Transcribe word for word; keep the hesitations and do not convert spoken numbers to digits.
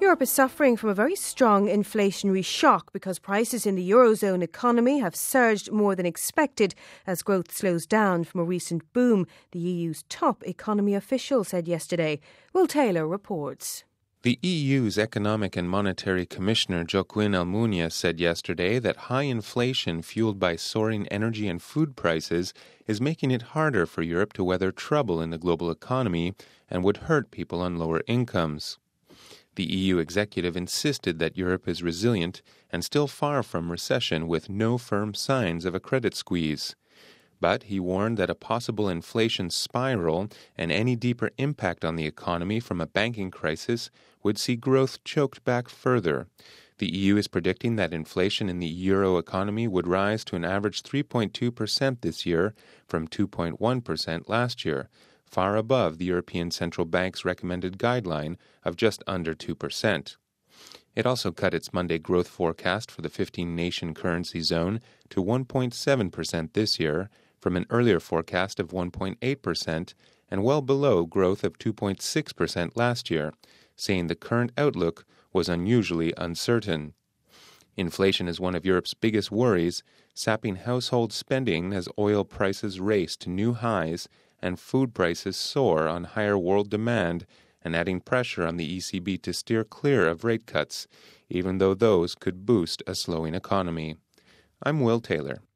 Europe is suffering from a very strong inflationary shock because prices in the Eurozone economy have surged more than expected as growth slows down from a recent boom, the E U's top economy official said yesterday. Will Taylor reports. The E U's Economic and Monetary Commissioner Joaquin Almunia said yesterday that high inflation fueled by soaring energy and food prices is making it harder for Europe to weather trouble in the global economy and would hurt people on lower incomes. The E U executive insisted that Europe is resilient and still far from recession with no firm signs of a credit squeeze. But he warned that a possible inflation spiral and any deeper impact on the economy from a banking crisis would see growth choked back further. The E U is predicting that inflation in the euro economy would rise to an average three point two percent this year from two point one percent last year, far above the European Central Bank's recommended guideline of just under two percent. It also cut its Monday growth forecast for the fifteen-nation currency zone to one point seven percent this year, from an earlier forecast of one point eight percent and well below growth of two point six percent last year, saying the current outlook was unusually uncertain. Inflation is one of Europe's biggest worries, sapping household spending as oil prices race to new highs and food prices soar on higher world demand and adding pressure on the E C B to steer clear of rate cuts, even though those could boost a slowing economy. I'm Will Taylor.